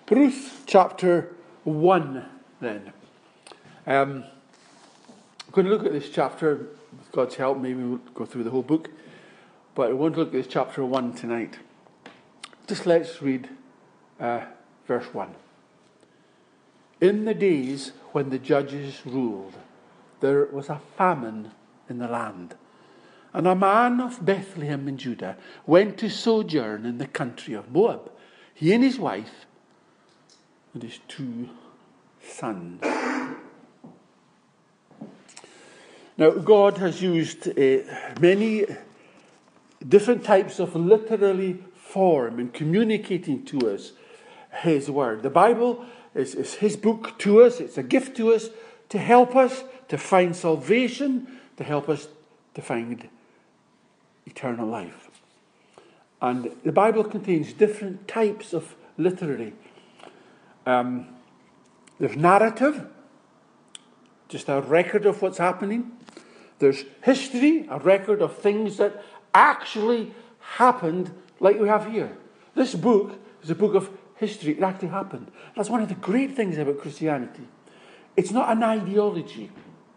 Ruth chapter 1 then. I'm going to look at this chapter. With God's help, maybe we'll go through the whole book. But I want to look at this chapter 1 tonight. Just let's read verse 1. In the days when the judges ruled, there was a famine in the land. And a man of Bethlehem in Judah went to sojourn in the country of Moab, he and his wife and his 2 sons. Now, God has used many different types of literary form in communicating to us His Word. The Bible is His book to us. It's a gift to us to help us to find salvation, to help us to find eternal life. And the Bible contains different types of literary. There's narrative, just a record of what's happening. There's history, a record of things that actually happened, like we have here. This book is a book of history. It actually happened. That's one of the great things about Christianity. It's not an ideology.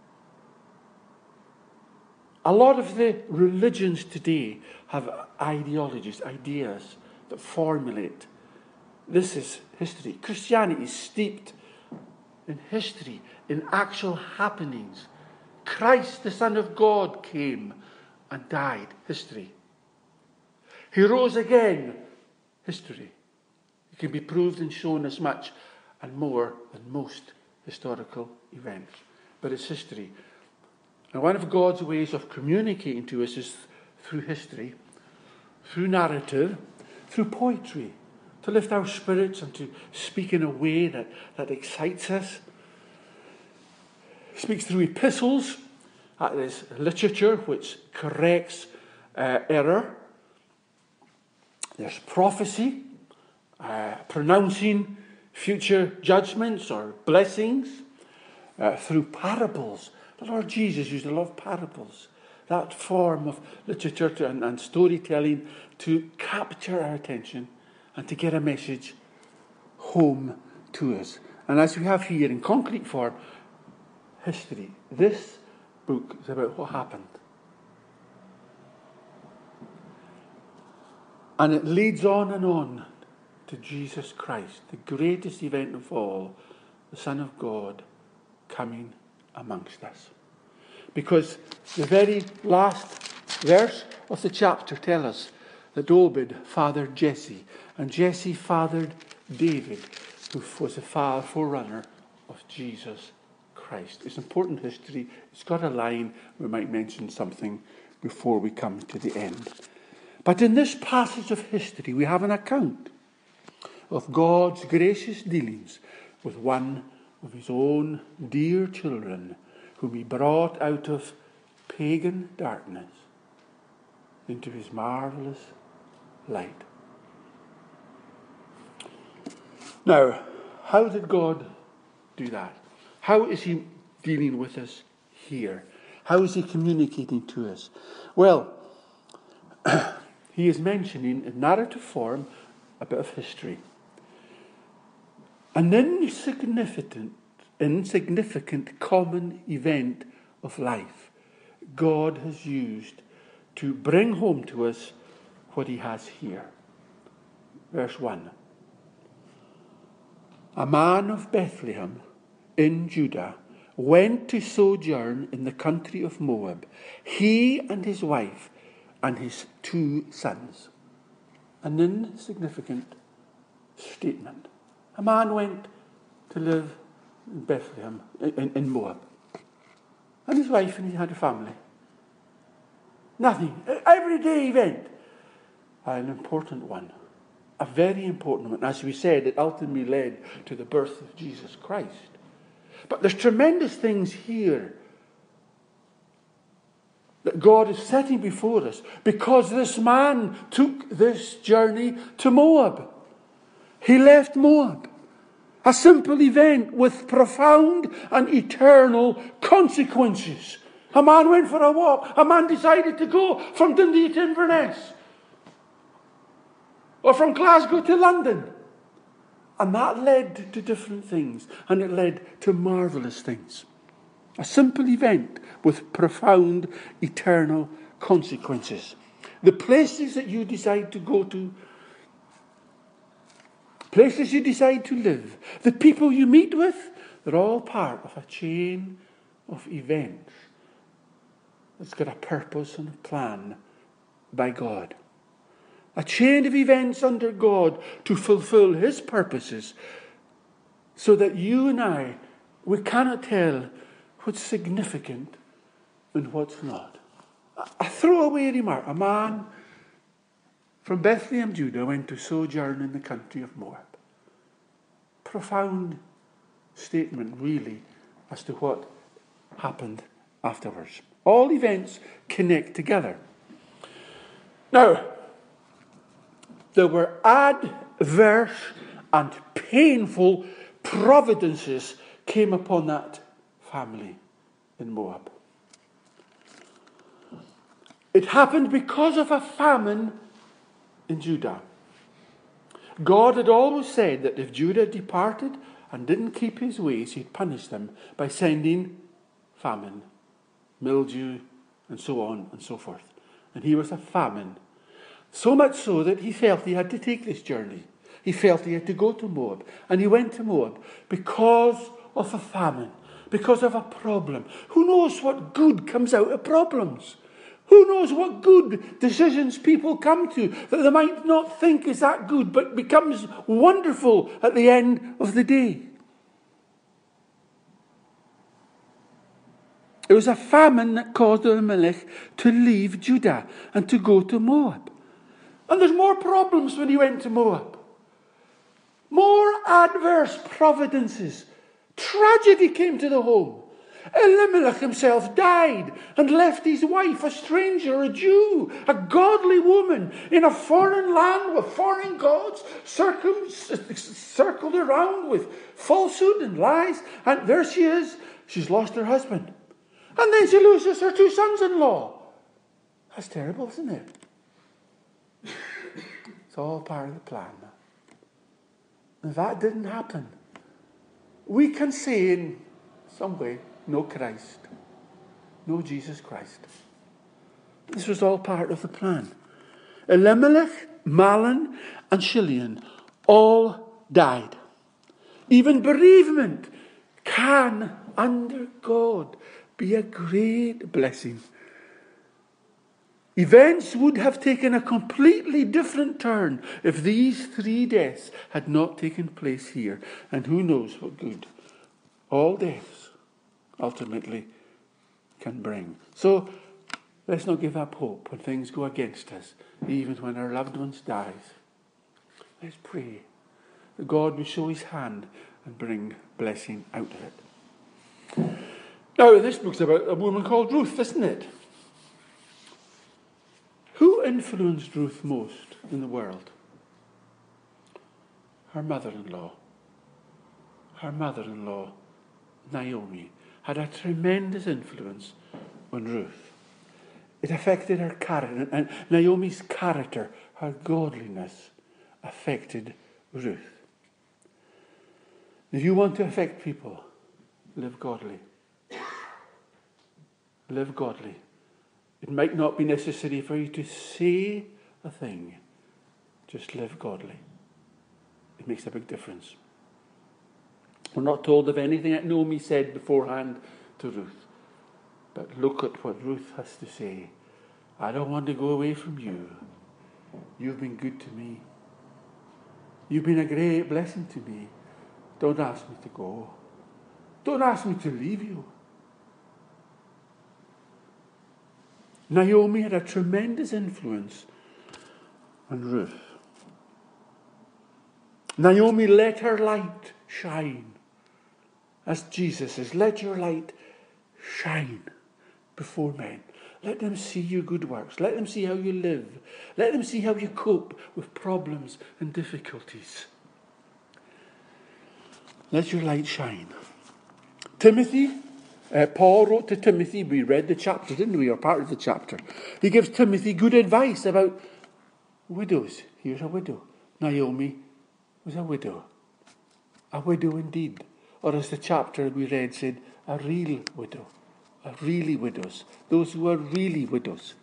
A lot of the religions today have ideologies, ideas that formulate. This is history. Christianity is steeped in history, in actual happenings. Christ, the Son of God, came and died. History. He rose again. History. It can be proved and shown as much and more than most historical events. But it's history. And one of God's ways of communicating to us is through history, through narrative, through poetry, to lift our spirits and to speak in a way that excites us. He speaks through epistles. That is literature which corrects error. There's prophecy, pronouncing future judgments or blessings. Through parables. The Lord Jesus used a lot of parables. That form of literature and storytelling to capture our attention and to get a message home to us. And as we have here in concrete form, history. This book is about what happened. And it leads on to Jesus Christ, the greatest event of all, the Son of God, coming amongst us. Because the very last verse of the chapter tells us that Obed fathered Jesse, and Jesse fathered David, who was the forerunner of Jesus Christ. It's important history. It's got a line. We might mention something before we come to the end. But in this passage of history, we have an account of God's gracious dealings with one of His own dear children, whom He brought out of pagan darkness into His marvellous light. Now, how did God do that? How is He dealing with us here? How is He communicating to us? Well, He is mentioning in narrative form a bit of history. An insignificant common event of life God has used to bring home to us what He has here. Verse 1. A man of Bethlehem in Judah went to sojourn in the country of Moab, he and his wife and his 2 sons. An insignificant statement. A man went to live in Bethlehem, in Moab. And his wife, and he had a family. Nothing. Everyday event. An important one. A very important one. As we said, it ultimately led to the birth of Jesus Christ. But there's tremendous things here that God is setting before us because this man took this journey to Moab. He left Moab. A simple event with profound and eternal consequences. A man went for a walk. A man decided to go from Dundee to Inverness. Or from Glasgow to London. And that led to different things, and it led to marvellous things. A simple event with profound eternal consequences. The places that you decide to go to, places you decide to live, the people you meet with, they're all part of a chain of events that's got a purpose and a plan by God. A chain of events under God to fulfill His purposes, so that you and I, we cannot tell what's significant and what's not. A throwaway remark. A man from Bethlehem, Judah, went to sojourn in the country of Moab. Profound statement, really, as to what happened afterwards. All events connect together. Now, there were adverse and painful providences came upon that family in Moab. It happened because of a famine in Judah. God had always said that if Judah departed and didn't keep his ways, He'd punish them by sending famine, mildew, and so on and so forth. And here was a famine. So much so that he felt he had to take this journey. He felt he had to go to Moab. And he went to Moab because of a famine, because of a problem. Who knows what good comes out of problems? Who knows what good decisions people come to that they might not think is that good, but becomes wonderful at the end of the day. It was a famine that caused Elimelech to leave Judah and to go to Moab. And there's more problems when he went to Moab. More adverse providences. Tragedy came to the home. Elimelech himself died and left his wife, a stranger, a Jew, a godly woman, in a foreign land with foreign gods, circled around with falsehood and lies. And there she is. She's lost her husband. And then she loses her 2 sons-in-law. That's terrible, isn't it? It's all part of the plan. If that didn't happen, we can say in some way, no Christ. No Jesus Christ. This was all part of the plan. Elimelech, Mahlon, and Chilion all died. Even bereavement can, under God, be a great blessing. Events would have taken a completely different turn if these 3 deaths had not taken place here. And who knows what good all deaths ultimately can bring. So let's not give up hope when things go against us, even when our loved ones die. Let's pray that God will show His hand and bring blessing out of it. Now, this book's about a woman called Ruth, isn't it? Who influenced Ruth most in the world? Her mother-in-law. Her mother-in-law, Naomi, had a tremendous influence on Ruth. It affected her character, and Naomi's character, her godliness, affected Ruth. If you want to affect people, live godly. Live godly. It might not be necessary for you to say a thing. Just live godly. It makes a big difference. We're not told of anything that Naomi said beforehand to Ruth. But look at what Ruth has to say. I don't want to go away from you. You've been good to me. You've been a great blessing to me. Don't ask me to go. Don't ask me to leave you. Naomi had a tremendous influence on Ruth. Naomi let her light shine. As Jesus says, let your light shine before men. Let them see your good works. Let them see how you live. Let them see how you cope with problems and difficulties. Let your light shine. Timothy, Paul wrote to Timothy. We read the chapter, didn't we? Or part of the chapter. He gives Timothy good advice about widows. Here's a widow. Naomi was a widow. A widow indeed. Or as the chapter we read said, a real widow. A really widows. Those who are really widows.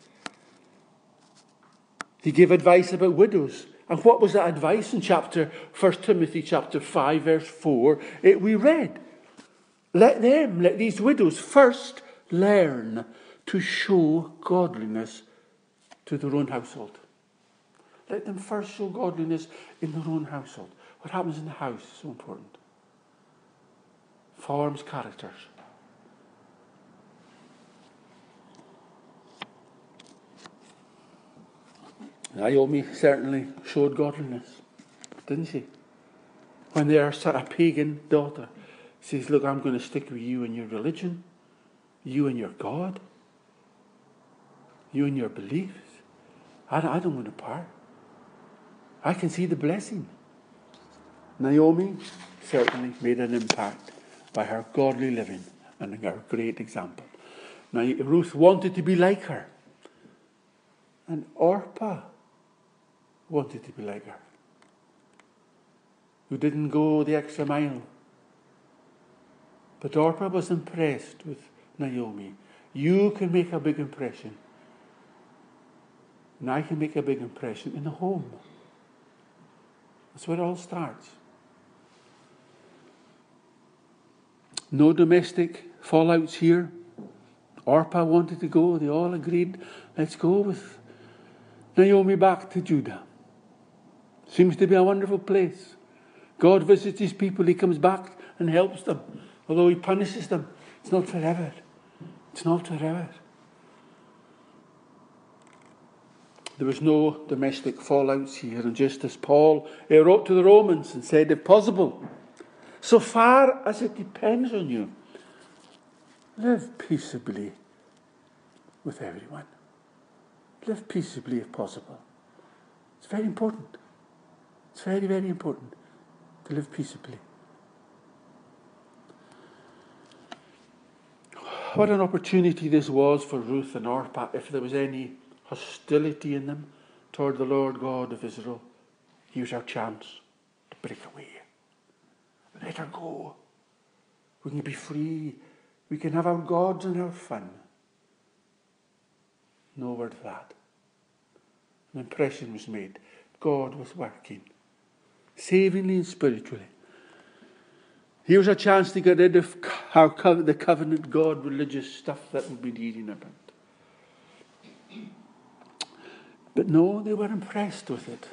He gave advice about widows. And what was that advice in 1 Timothy chapter 5 verse 4? We read, let these widows first learn to show godliness to their own household. Let them first show godliness in their own household. What happens in the house is so important. Forms characters. Naomi certainly showed godliness, didn't she? When they are a pagan daughter, she says, look, I'm going to stick with you and your religion, you and your God, you and your beliefs. I don't want to part. I can see the blessing. Naomi certainly made an impact by her godly living and her great example. Now, Ruth wanted to be like her. And Orpah wanted to be like her. Who didn't go the extra mile. But Orpah was impressed with Naomi. You can make a big impression. And I can make a big impression in the home. That's where it all starts. No domestic fallouts here. Orpah wanted to go. They all agreed, let's go with Naomi back to Judah. Seems to be a wonderful place. God visits his people. He comes back and helps them. Although he punishes them, it's not forever. It's not forever. There was no domestic fallouts here. And just as Paul wrote to the Romans and said, if possible, so far as it depends on you, live peaceably with everyone. Live peaceably if possible. It's very important. It's very, very important to live peaceably. What an opportunity this was for Ruth and Orpah. If there was any hostility in them toward the Lord God of Israel, here's our chance to break away. Let her go. We can be free. We can have our gods and our fun. No word of that. An impression was made. God was working, savingly and spiritually. Here's a chance to get rid of the covenant God religious stuff that we've been hearing about. But no, they were impressed with it.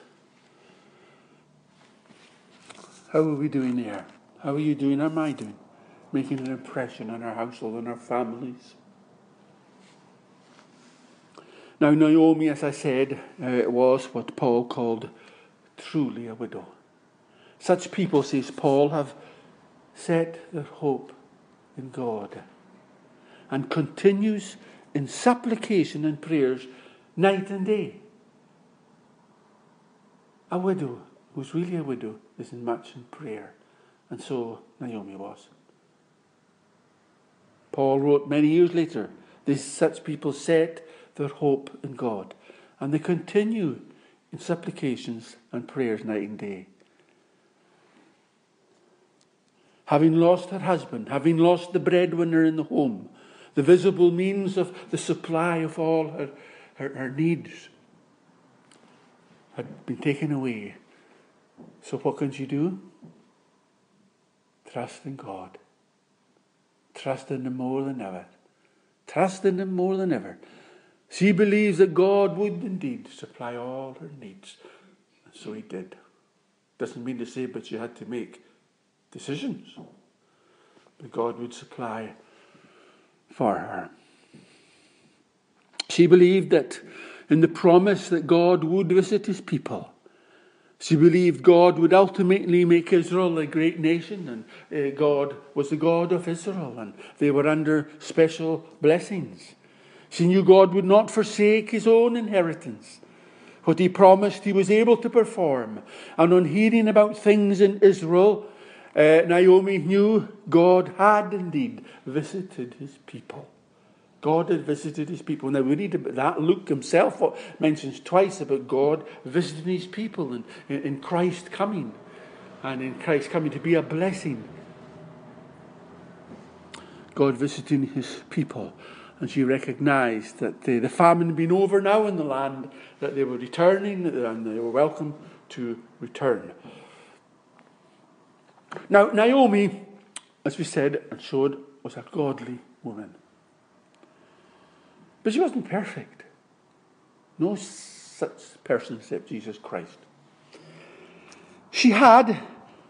How are we doing there? How are you doing? How am I doing? Making an impression on our household and our families. Now, Naomi, as I said, was what Paul called truly a widow. Such people, says Paul, have set their hope in God and continues in supplication and prayers night and day. A widow who's really a widow is much in prayer. And so Naomi was. Paul wrote many years later, such people set their hope in God. And they continue in supplications and prayers night and day. Having lost her husband, having lost the breadwinner in the home, the visible means of the supply of all her needs had been taken away. So what can she do? Trust in God. Trust in Him more than ever. Trust in Him more than ever. She believes that God would indeed supply all her needs. And so He did. Doesn't mean to say, but she had to make decisions. But God would supply for her. She believed that in the promise that God would visit His people. She believed God would ultimately make Israel a great nation, and God was the God of Israel, and they were under special blessings. She knew God would not forsake His own inheritance. What He promised, He was able to perform. And on hearing about things in Israel, Naomi knew God had indeed visited His people. God had visited His people. Now we read about that. Luke himself mentions twice about God visiting His people and in Christ coming. and in Christ coming to be a blessing. God visiting his people. And she recognized that the famine had been over now in the land, that they were returning, and they were welcome to return. Now, Naomi, as we said and showed, was a godly woman. But she wasn't perfect. No such person except Jesus Christ. She had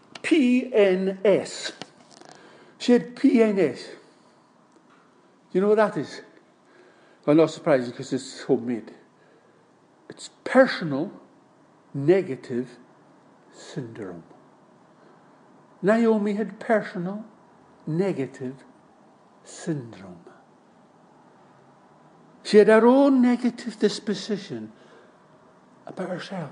PNS. She had PNS. You know what that is? Well, not surprising because it's homemade. It's personal negative syndrome. Naomi had personal negative syndrome. She had her own negative disposition about herself.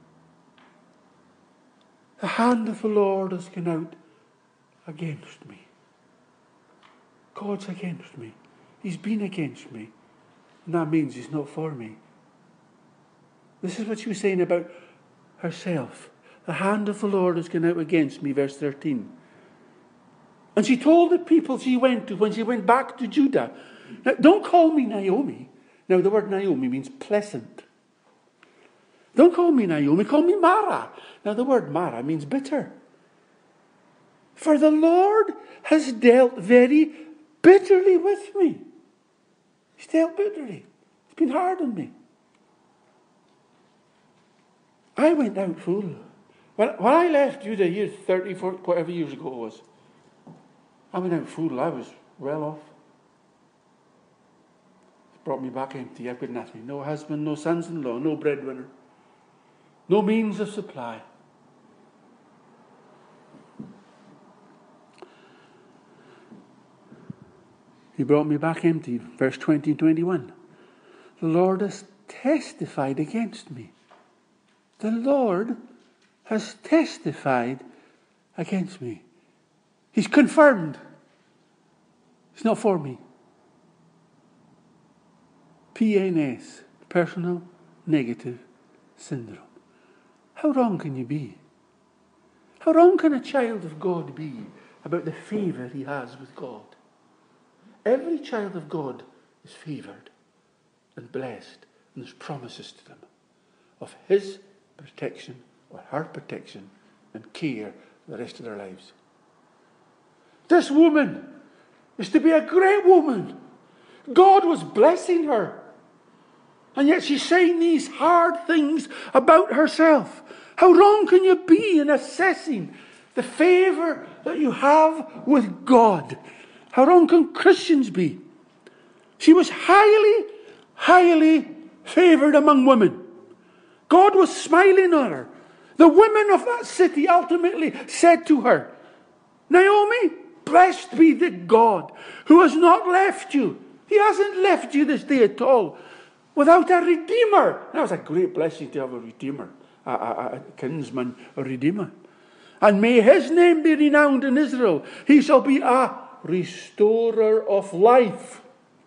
The hand of the Lord has gone out against me. God's against me. He's been against me. And that means he's not for me. This is what she was saying about herself. The hand of the Lord has gone out against me, verse 13. And she told the people she went to when she went back to Judah, now, don't call me Naomi. Now, the word Naomi means pleasant. Don't call me Naomi, call me Mara. Now, the word Mara means bitter. For the Lord has dealt very bitterly with me. He's dealt bitterly. It's been hard on me. I went out full. When I left Judah years 30, 40, whatever years ago it was, I went out full. I was well off. It brought me back empty. I've got nothing. No husband, no sons-in-law, no breadwinner. No means of supply. He brought me back empty. Verse 20 and 21. The Lord has testified against me. The Lord has testified against me. He's confirmed. It's not for me. PNS, personal negative syndrome. How wrong can you be? How wrong can a child of God be about the favour he has with God? Every child of God is favoured and blessed, and there's promises to them of his protection or her protection and care for the rest of their lives. This woman is to be a great woman. God was blessing her. And yet she's saying these hard things about herself. How wrong can you be in assessing the favour that you have with God? How wrong can Christians be? She was highly, highly favoured among women. God was smiling on her. The women of that city ultimately said to her, Naomi, blessed be the God who has not left you. He hasn't left you this day at all without a redeemer. That was a great blessing to have a redeemer, a kinsman, a redeemer. And may his name be renowned in Israel. He shall be a restorer of life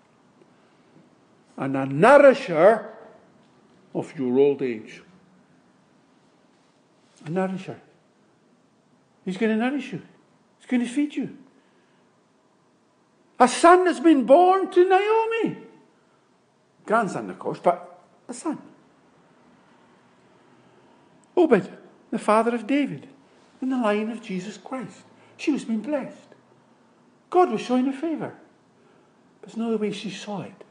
and a nourisher of your old age. A nourisher. He's going to nourish you. He's going to feed you. A son has been born to Naomi. Grandson, of course, but a son. Obed, the father of David, in the line of Jesus Christ. She was being blessed. God was showing her favour. But it's not the way she saw it.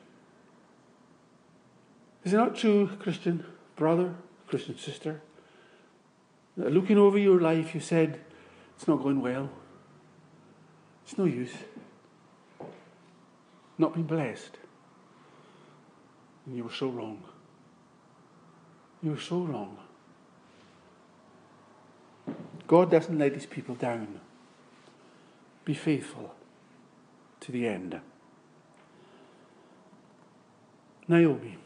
Is it not true, Christian brother, Christian sister, that looking over your life you said, it's not going well. It's no use. Not being blessed. And you were so wrong. You were so wrong. God doesn't let his people down. Be faithful to the end. Naomi.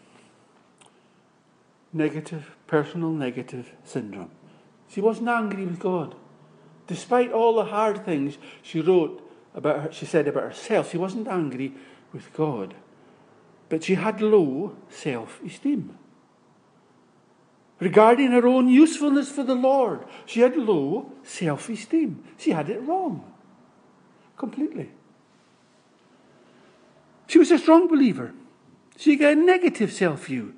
Personal negative syndrome. She wasn't angry with God. Despite all the hard things she said about herself, she wasn't angry with God. But she had low self-esteem. regarding her own usefulness for the Lord. She had low self-esteem. She had it wrong. Completely. She was a strong believer. She got a negative self-view.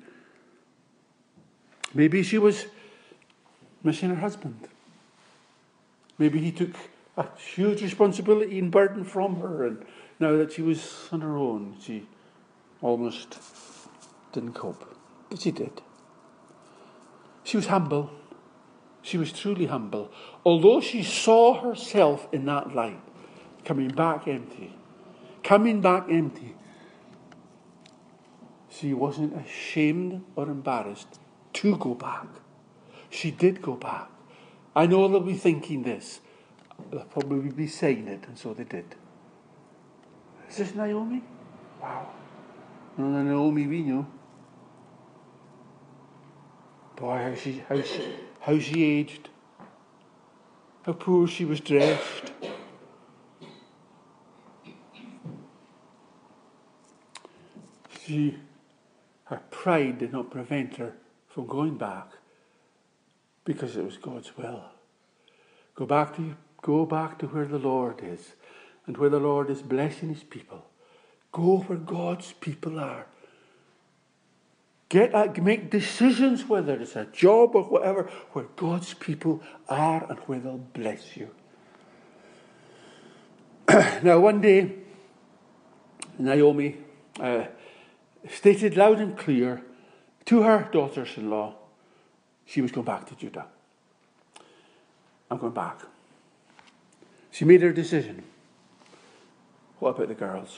Maybe she was missing her husband. Maybe he took a huge responsibility and burden from her, and now that she was on her own, she almost didn't cope. But she did. She was humble. She was truly humble. Although she saw herself in that light, coming back empty. She wasn't ashamed or embarrassed to go back. She did go back. I know they'll be thinking this. They'll probably be saying it, and so they did. Is this Naomi? Wow. No, the Naomi we know. Boy, how she aged. How poor she was dressed. Her pride did not prevent her from going back, because it was God's will. Go back to where the Lord is, and where the Lord is blessing his people. Go where God's people are. Make decisions, whether it's a job or whatever, where God's people are and where they'll bless you. Now, one day, Naomi stated loud and clear to her daughters-in-law, she was going back to Judah. I'm going back. She made her decision. What about the girls?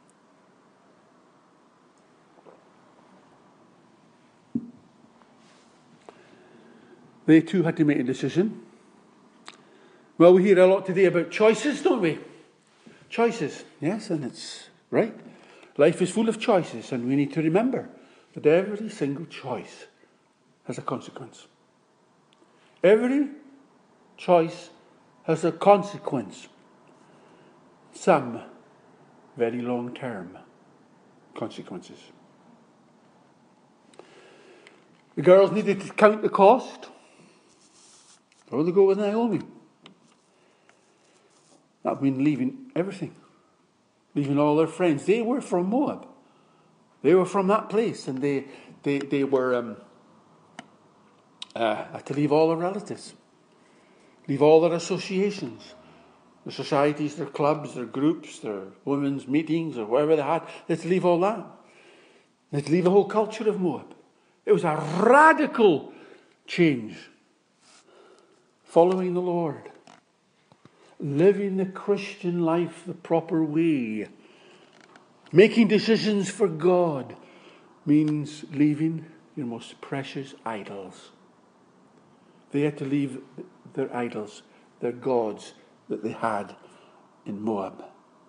They too had to make a decision. Well, we hear a lot today about choices, don't we? Choices, yes, and it's right. Life is full of choices, and we need to remember that every single choice has a consequence. Every choice has a consequence. Some very long-term consequences. The girls needed to count the cost. Or they go with Naomi. That would mean leaving everything. Leaving all their friends. They were from Moab. They were from that place, and they were had to leave all their relatives. Leave all their associations. Their societies, their clubs, their groups, their women's meetings, or whatever they had. They had to leave all that. They had to leave the whole culture of Moab. It was a radical change. Following the Lord. Living the Christian life the proper way. Making decisions for God means leaving your most precious idols. They had to leave their idols, their gods that they had in Moab.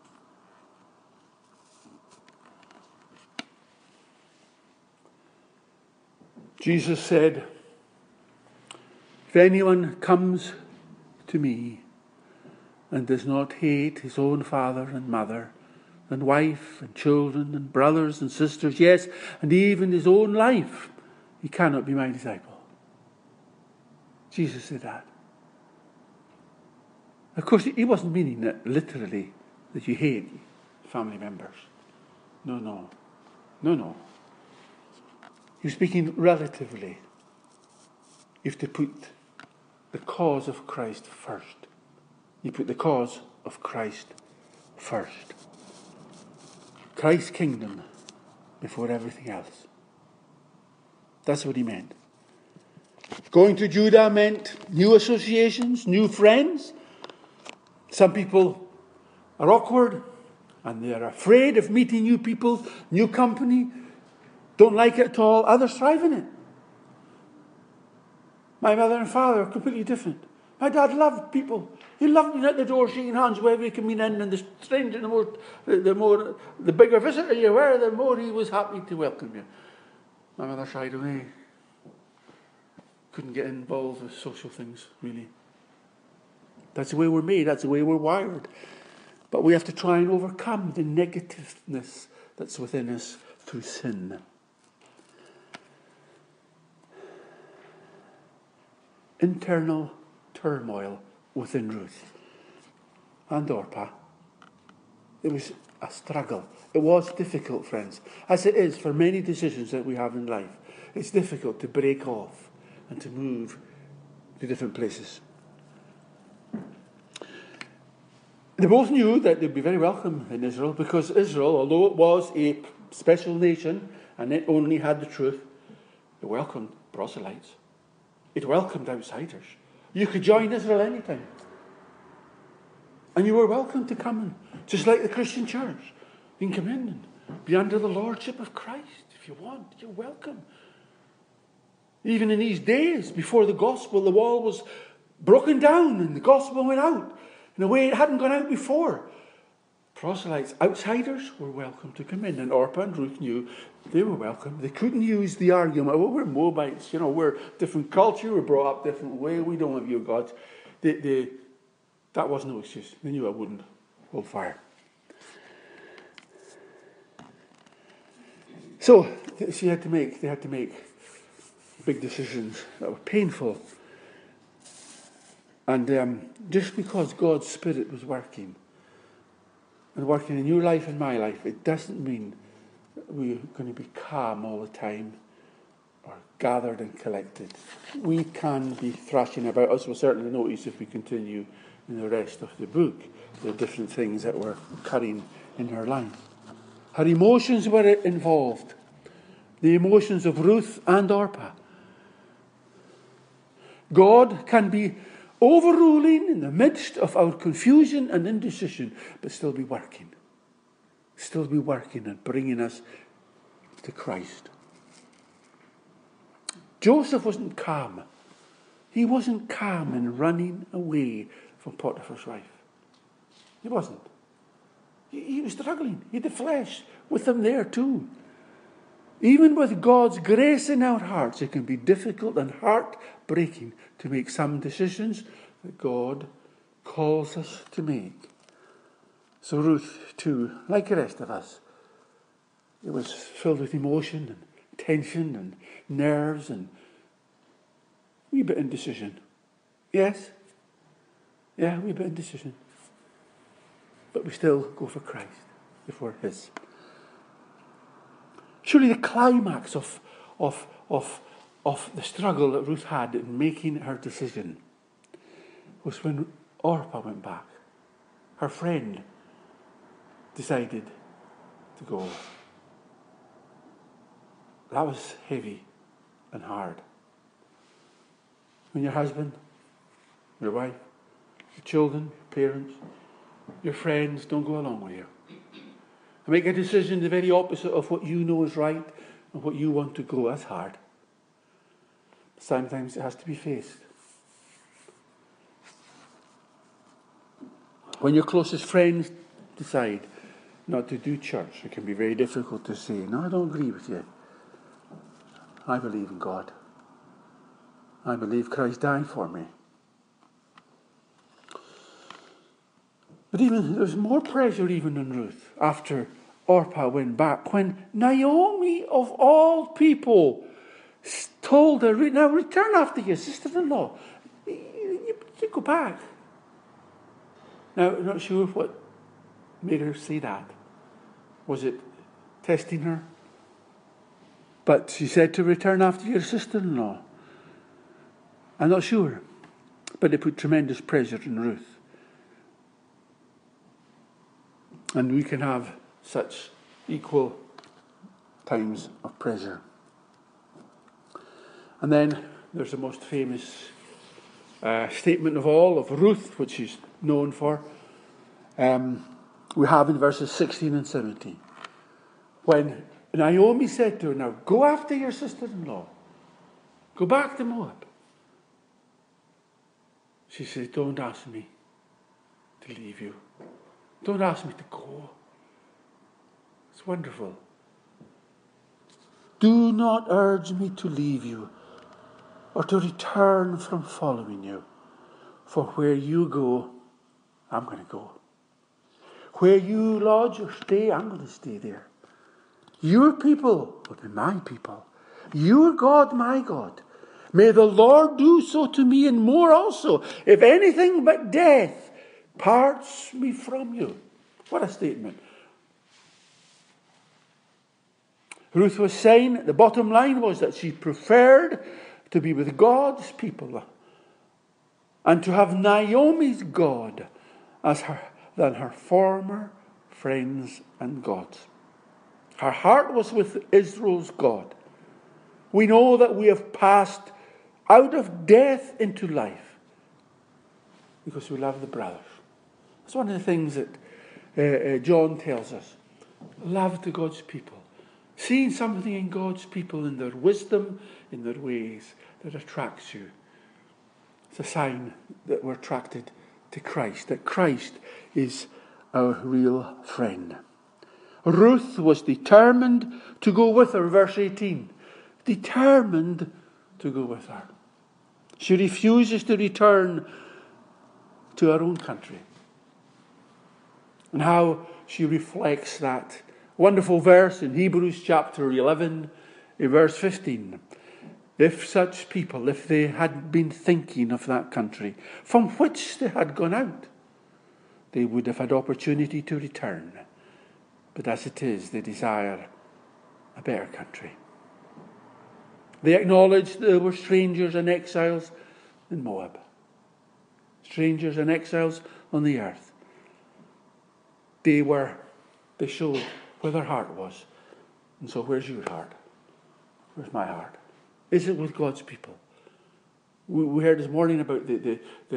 Jesus said, if anyone comes to me and does not hate his own father and mother, and wife and children and brothers and sisters, yes, and even his own life, he cannot be my disciple. Jesus said that. Of course, he wasn't meaning that literally, that you hate family members. No. He was speaking relatively. You have to put the cause of Christ first. You put the cause of Christ first. Christ's kingdom before everything else. That's what he meant. Going to Judah meant new associations, new friends. Some people are awkward and they're afraid of meeting new people, new company, don't like it at all. Others thrive in it. My mother and father are completely different. My dad loved people. He loved being at the door, shaking hands wherever he came in, and the stranger, the bigger visitor you were, the more he was happy to welcome you. My mother shied away. Couldn't get involved with social things, really. That's the way we're made. That's the way we're wired. But we have to try and overcome the negativeness that's within us through sin. internal turmoil within Ruth and Orpah. It was a struggle. It was difficult, friends, as it is for many decisions that we have in life. It's difficult to break off and to move to different places. They both knew that they'd be very welcome in Israel, because Israel, although it was a special nation and it only had the truth, it welcomed proselytes. It welcomed outsiders. You could join Israel anytime. And you were welcome to come in, just like the Christian church. You can come in and be under the lordship of Christ if you want. You're welcome. Even in these days, before the gospel, the wall was broken down and the gospel went out in a way it hadn't gone out before. Proselytes, outsiders, were welcome to come in. And Orpah and Ruth knew they were welcome. They couldn't use the argument, well, we're Moabites, we're different culture, we're brought up different way, we don't have your gods. That was no excuse. They knew it wouldn't hold fire. So they had to make big decisions that were painful. And just because God's Spirit was working, and working in your life and my life, it doesn't mean that we're going to be calm all the time or gathered and collected. We can be thrashing about, as we'll certainly notice if we continue in the rest of the book, the different things that were occurring in her life. Her emotions were involved, the emotions of Ruth and Orpah. God can be overruling in the midst of our confusion and indecision, but still be working. Still be working and bringing us to Christ. Joseph wasn't calm. He wasn't calm in running away from Potiphar's wife. He wasn't. He was struggling. He had the flesh with him there too. Even with God's grace in our hearts, it can be difficult and heartbreaking to make some decisions that God calls us to make. So Ruth, too, like the rest of us, it was filled with emotion and tension and nerves and a wee bit indecision. Yes? Yeah, a wee bit indecision. But we still go for Christ if we're His. Surely the climax of the struggle that Ruth had in making her decision was when Orpah went back. Her friend decided to go. That was heavy and hard. When your husband, your wife, your children, your parents, your friends don't go along with you, and make a decision the very opposite of what you know is right and what you want to go, that's hard. Sometimes it has to be faced. When your closest friends decide not to do church, it can be very difficult to say, no, I don't agree with you. I believe in God. I believe Christ died for me. But even there was more pressure even on Ruth after Orpah went back, when Naomi of all people told her, now return after your sister-in-law. You go back. Now, I'm not sure what made her say that. Was it testing her? But she said to return after your sister-in-law. I'm not sure. But it put tremendous pressure on Ruth. And we can have such equal times of pressure. And then there's the most famous statement of all, of Ruth, which she's known for. We have in verses 16 and 17. When Naomi said to her, now go after your sister-in-law. Go back to Moab. She said, don't ask me to leave you. Don't ask me to go. It's wonderful. Do not urge me to leave you or to return from following you. For where you go, I'm going to go. Where you lodge or stay, I'm going to stay there. Your people will be my people. Your God, my God. May the Lord do so to me and more also, if anything but death parts me from you. What a statement. Ruth was saying, the bottom line was that she preferred to be with God's people and to have Naomi's God than her former friends and gods. Her heart was with Israel's God. We know that we have passed out of death into life because we love the brothers. That's one of the things that John tells us. Love to God's people. Seeing something in God's people, in their wisdom, in their ways, that attracts you. It's a sign that we're attracted to Christ, that Christ is our real friend. Ruth was determined to go with her, verse 18. Determined to go with her. She refuses to return to her own country. And how she reflects that wonderful verse in Hebrews chapter 11, in verse 15. If such people, if they had been thinking of that country from which they had gone out, they would have had opportunity to return. But as it is, they desire a better country. They acknowledged there were strangers and exiles in Moab. Strangers and exiles on the earth. They showed where their heart was. And so where's your heart? Where's my heart? Is it with God's people? We heard this morning about the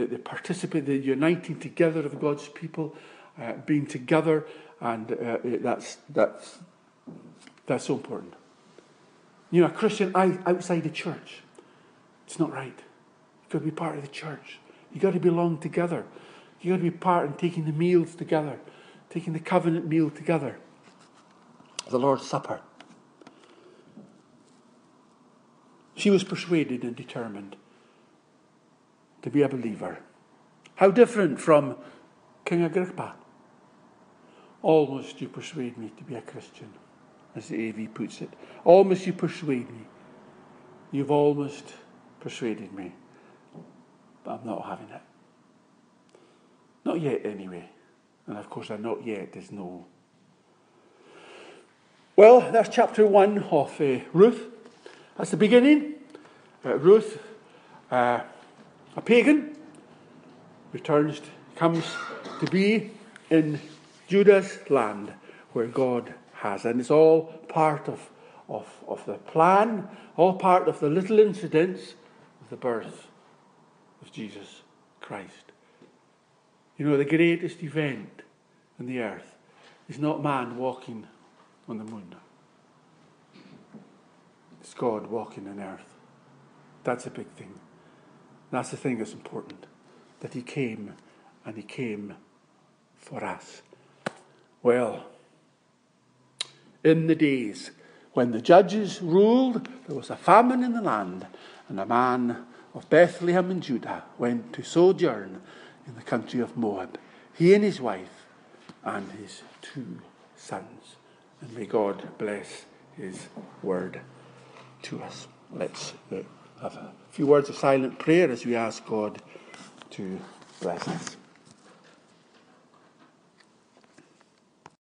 uniting together of God's people, being together, and that's so important. You know, a Christian outside the church, it's not right. You've got to be part of the church. You've got to belong together. You've got to be part in taking the meals together, taking the covenant meal together, the Lord's Supper. She was persuaded and determined to be a believer. How different from King Agrippa. Almost you persuade me to be a Christian, as the AV puts it. Almost you persuade me. You've almost persuaded me. But I'm not having it. Not yet, anyway. And of course, a not yet is no. Well, that's chapter 1 of Ruth. That's the beginning. Ruth, a pagan, comes to be in Judah's land where God has. And it's all part of the plan, all part of the little incidents of the birth of Jesus Christ. You know, the greatest event on the earth is not man walking on the moon. It's God walking on earth. That's a big thing. That's the thing that's important. That he came, and he came for us. Well, in the days when the judges ruled, there was a famine in the land, and a man of Bethlehem in Judah went to sojourn in the country of Moab, he and his wife and his 2 sons. And may God bless his word to us. Let's have a few words of silent prayer as we ask God to bless us.